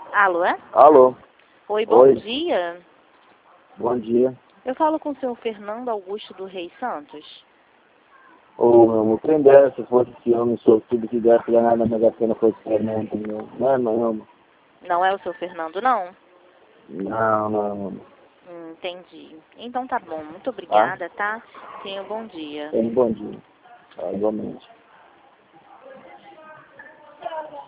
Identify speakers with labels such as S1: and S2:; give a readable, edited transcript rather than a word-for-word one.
S1: Alô?
S2: Alô?
S1: Oi, bom
S2: Oi.
S1: dia.
S2: Bom dia.
S1: Eu falo com o senhor Fernando Augusto do Rei Santos.
S2: Ô, meu amor, quem dera se fosse esse homem sortudo que desse ganhar na Mega Sena fosse Fernando, meu. Não é não.
S1: Não é o seu Fernando, não?
S2: Não.
S1: Entendi. Então tá bom. Muito
S2: Tá?
S1: obrigada, tá? Tenha um bom dia.
S2: Tenha um bom dia. Tá, igualmente.